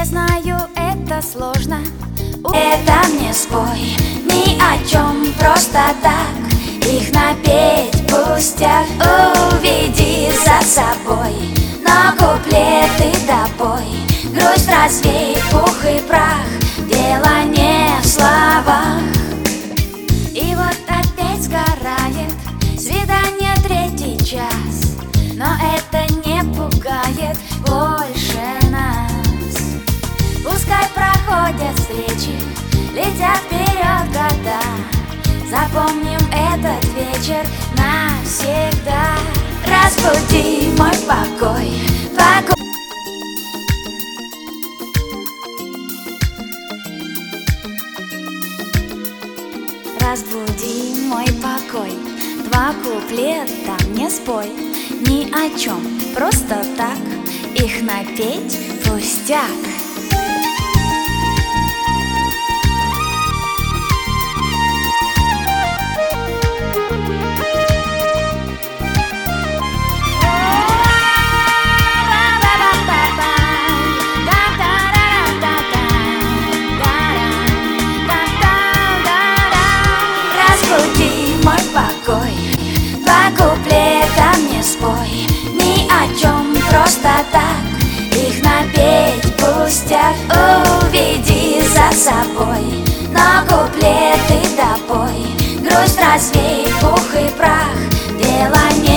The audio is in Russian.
Я знаю, это сложно. Это мне спой ни о чем, просто так их напеть пустяк. Уведи за собой, но куплеты допой. Грусть развей, пух и прах, дело не в словах. И вот опять сгорает свидание, 3-й час, но это не пугает больше нас. Пускай проходят встречи, летят вперед года. Запомним этот вечер навсегда. Разбуди мой покой, покой. Разбуди мой покой, 2 куплета мне спой. Ни о чем, просто так их напеть пустяк. Разбуди мой покой, 2 куплета мне спой. Ни о чем, просто так их напеть пустяк. Уведи за собой, но куплеты допой. Грусть развей, пух и прах, дело не